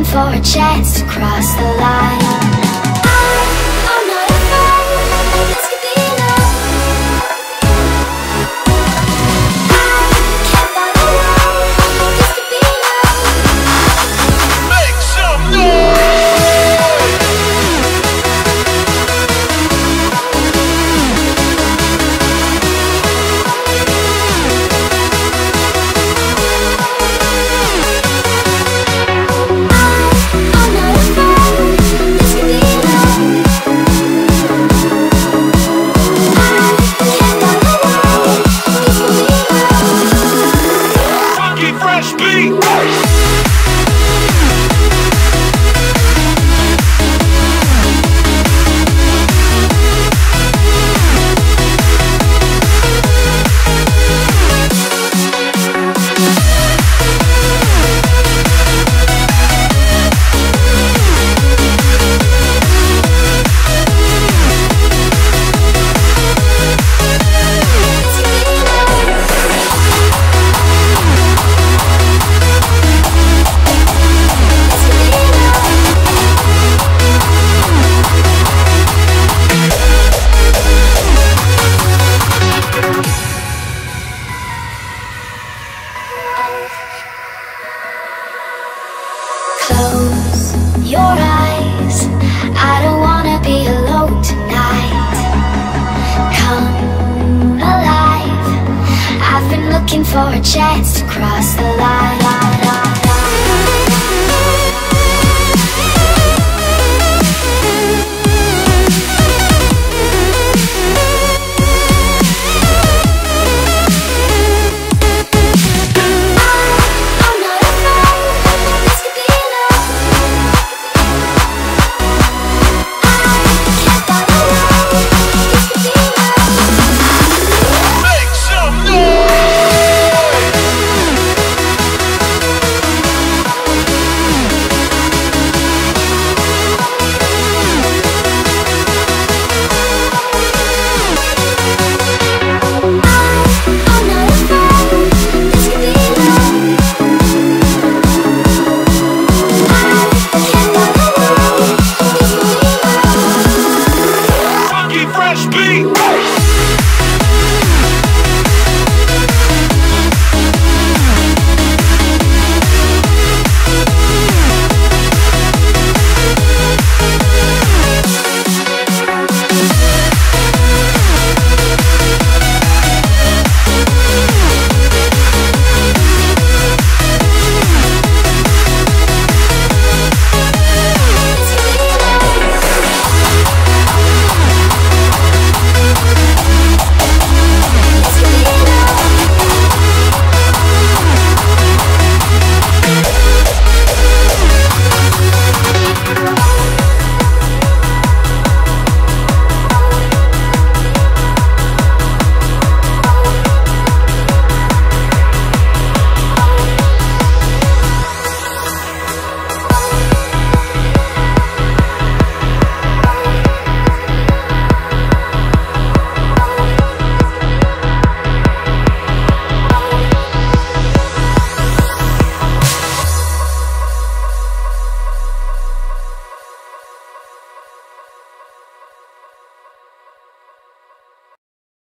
for a chance to cross the line. I'm not afraid, this could be love. I can't find a way, this could be love. Make some noise! Fresh beat! Close your eyes, I don't wanna be alone tonight. Come alive, I've been looking for a chance to cross the line.